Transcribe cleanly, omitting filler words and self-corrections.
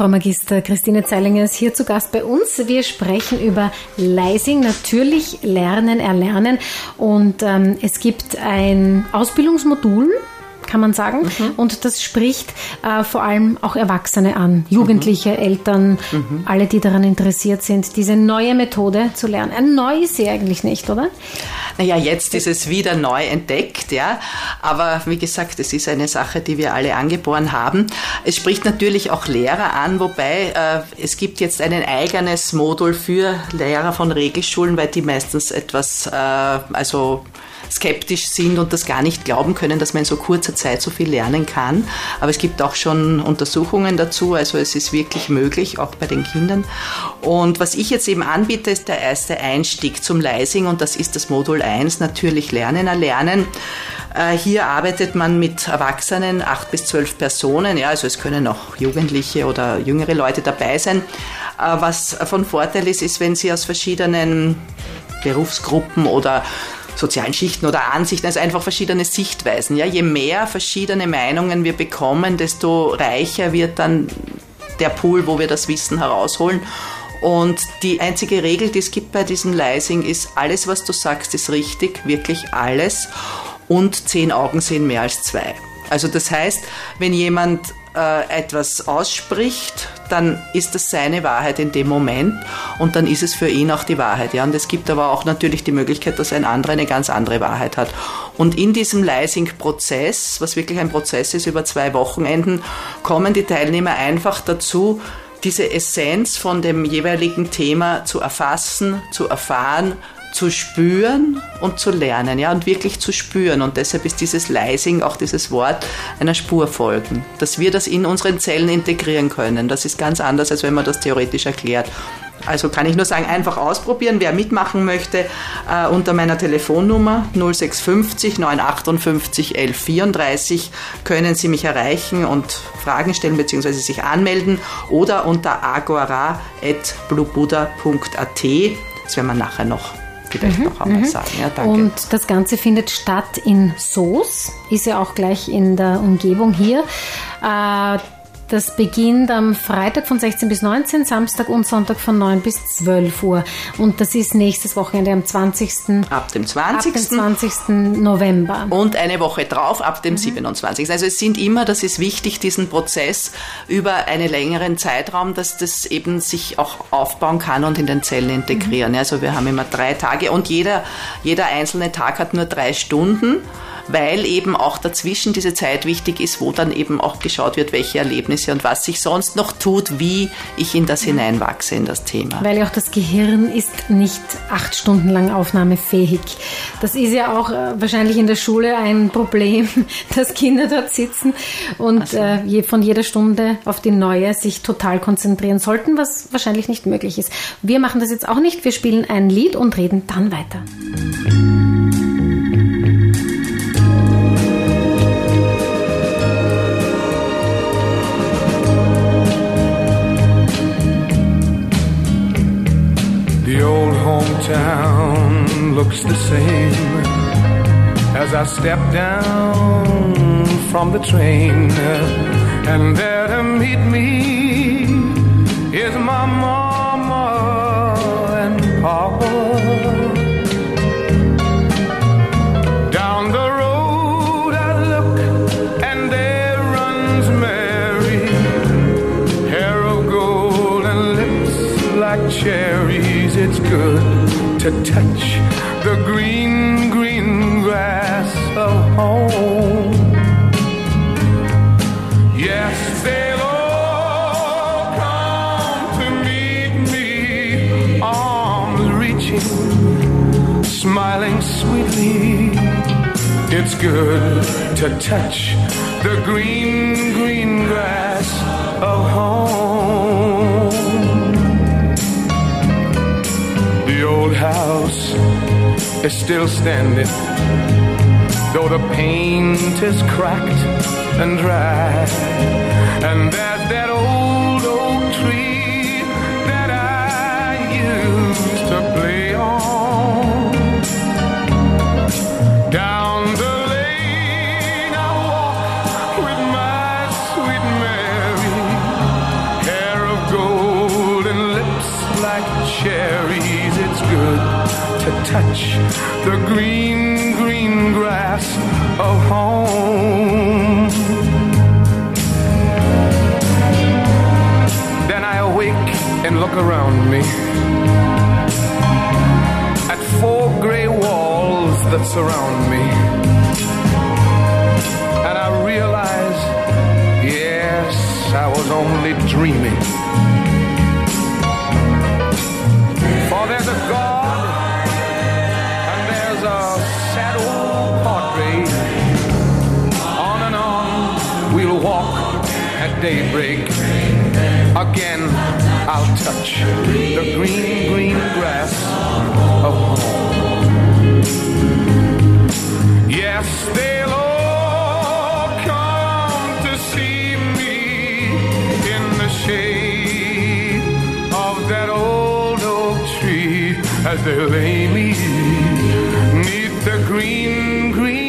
Frau Magister Christine Zeilinger ist hier zu Gast bei uns. Wir sprechen über Leising, natürlich Lernen, Erlernen. Und es gibt ein Ausbildungsmodul, kann man sagen. Und das spricht vor allem auch Erwachsene an, Jugendliche, Eltern, alle, die daran interessiert sind, diese neue Methode zu lernen. Neu ist sie eigentlich nicht, oder? Naja, jetzt ist es wieder neu entdeckt, ja. Aber wie gesagt, es ist eine Sache, die wir alle angeboren haben. Es spricht natürlich auch Lehrer an, wobei es gibt jetzt ein eigenes Modul für Lehrer von Regelschulen, weil die meistens etwas, skeptisch sind und das gar nicht glauben können, dass man in so kurzer Zeit so viel lernen kann. Aber es gibt auch schon Untersuchungen dazu, also es ist wirklich möglich, auch bei den Kindern. Und was ich jetzt eben anbiete, ist der erste Einstieg zum Leising und das ist das Modul 1, natürlich Lernen, Erlernen. Hier arbeitet man mit Erwachsenen, 8 bis 12 Personen, ja, also es können auch Jugendliche oder jüngere Leute dabei sein. Was von Vorteil ist, wenn sie aus verschiedenen Berufsgruppen oder sozialen Schichten oder Ansichten, also einfach verschiedene Sichtweisen. Ja, je mehr verschiedene Meinungen wir bekommen, desto reicher wird dann der Pool, wo wir das Wissen herausholen. Und die einzige Regel, die es gibt bei diesem Leising, ist, alles, was du sagst, ist richtig, wirklich alles. Und 10 Augen sehen mehr als 2. Also das heißt, wenn jemand etwas ausspricht, dann ist das seine Wahrheit in dem Moment und dann ist es für ihn auch die Wahrheit. Ja? Und es gibt aber auch natürlich die Möglichkeit, dass ein anderer eine ganz andere Wahrheit hat. Und in diesem Leising-Prozess, was wirklich ein Prozess ist über 2 Wochenenden, kommen die Teilnehmer einfach dazu, diese Essenz von dem jeweiligen Thema zu erfassen, zu erfahren, zu spüren und zu lernen, ja, und wirklich zu spüren. Und deshalb ist dieses Leising, auch dieses Wort, einer Spur folgen. Dass wir das in unseren Zellen integrieren können. Das ist ganz anders, als wenn man das theoretisch erklärt. Also kann ich nur sagen, einfach ausprobieren. Wer mitmachen möchte, unter meiner Telefonnummer 0650 958 1134 können Sie mich erreichen und Fragen stellen bzw. sich anmelden oder unter agora@bluebuddha.at. Das werden wir nachher noch vielleicht noch einmal sagen. Ja, danke. Und das Ganze findet statt in Soos, ist ja auch gleich in der Umgebung hier. Das beginnt am Freitag von 16 bis 19, Samstag und Sonntag von 9 bis 12 Uhr. Und das ist nächstes Wochenende am 20. Ab dem 20. Ab dem 20. November. Und eine Woche drauf, ab dem 27. Also es sind immer, das ist wichtig, diesen Prozess über einen längeren Zeitraum, dass das eben sich auch aufbauen kann und in den Zellen integrieren. Also wir haben immer 3 Tage und jeder einzelne Tag hat nur 3 Stunden. Weil eben auch dazwischen diese Zeit wichtig ist, wo dann eben auch geschaut wird, welche Erlebnisse und was sich sonst noch tut, wie ich in das hineinwachse, in das Thema. Weil ja auch das Gehirn ist nicht 8 Stunden lang aufnahmefähig. Das ist ja auch wahrscheinlich in der Schule ein Problem, dass Kinder dort sitzen und von jeder Stunde auf die neue sich total konzentrieren sollten, was wahrscheinlich nicht möglich ist. Wir machen das jetzt auch nicht. Wir spielen ein Lied und reden dann weiter. The old hometown looks the same as I step down from the train, and there to meet me is my mama and papa. Down the road I look and there runs Mary, hair of gold and lips like cherries. It's good to touch the green, green grass of home. Yes, they'll all come to meet me, arms reaching, smiling sweetly. It's good to touch the green, green grass of home. The old house is still standing, though the paint is cracked and dry. And there's that old oak tree that I used to play on. Down the lane I walk with my sweet Mary, hair touch the green, green grass of home. Then I awake and look around me at 4 gray walls that surround me, and I realize, yes, I was only dreaming. For there's a God and there's a sad old portrait. On and on we'll walk at daybreak. Again I'll touch the green, green grass of home. Yes, they'll all come to see me in the shade of that old oak tree as they lay me 'neath the green, green